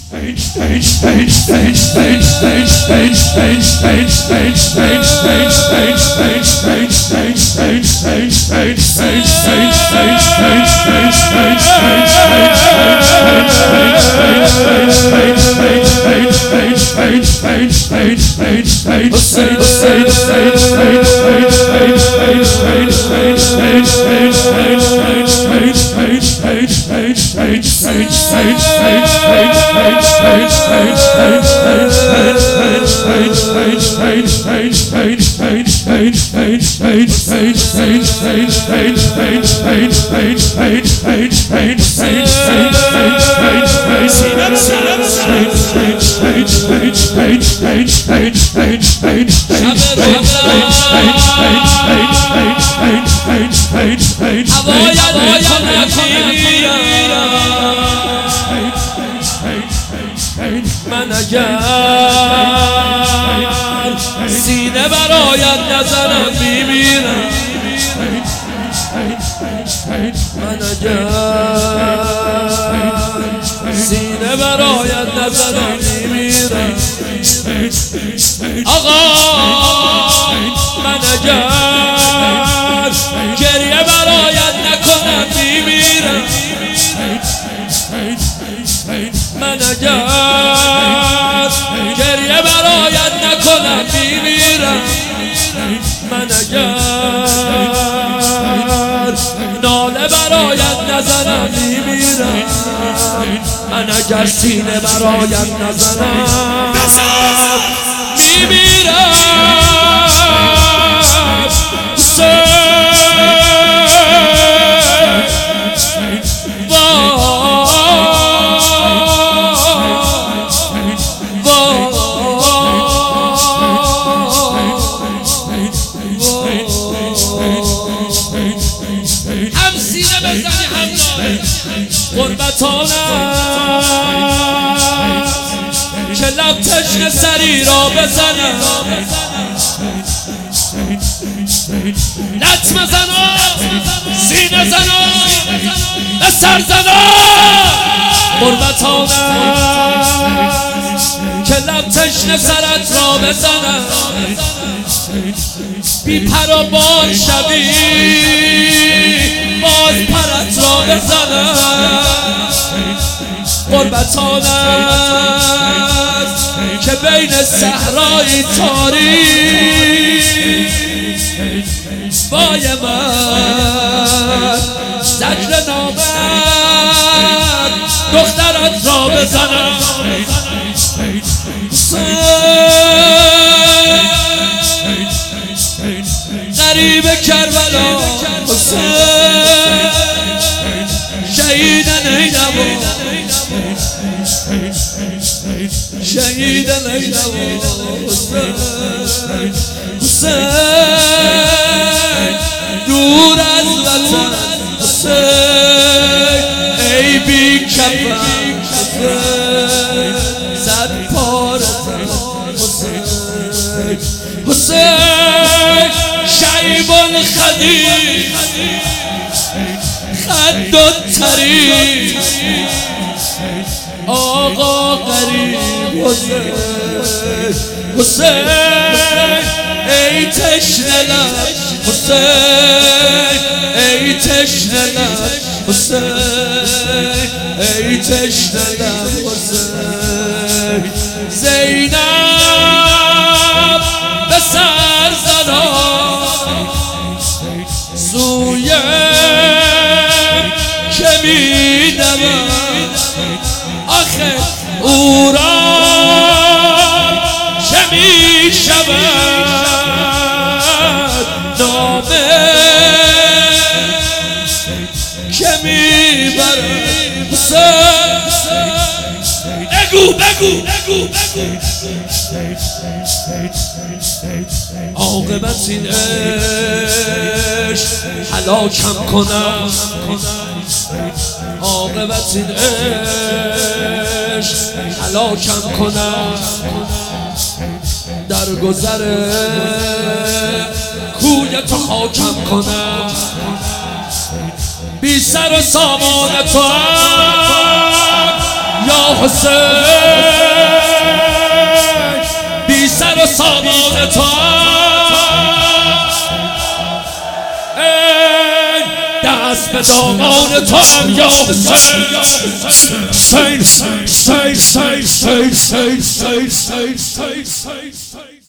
من اگر سینه برایت نزنم میمیرم من اگر سینه برایت نزنم میمیرم آقا من اگر گریه برایت نکنم میمیرم من اگر گریه برایت نکنم میمیرم من اگر ناله برایت نزنم میمیرم من اگر سینه برایت نزنم میمیرم قربتانم که لب تشنه سری را بزنم لطمه زنم سینه زنم به سر زنم قربتانم که لب تشنه سرت را بزنم بی پر و بال شوی باز پرت را بزنم قربتانت که بین صحرای تاریک وای من زجر نامت دخترت را بزنم غریب کربلا حسین شهید نینوا شهید نینوا حسین دور از وطن حسین ای بی کفن صد پاره حسین حسین شعیب الخدیر خد و طریق آقا غریب حسین حسین ای تشنه لب حسین ای تشنه لب حسین ای تشنه لب حسین زینب به سر زنان سویم که می دود آخه او را چه می شود نامه که می برد بگو بگو عاقبت این عشق هلاکم کنم عاقبت این عشق هلاکم کنم در گذر کوی تو خاکم کنم بی سر و سامان تو یا حسین بی سر و سامان تو دست به دامان تو هم یا حسین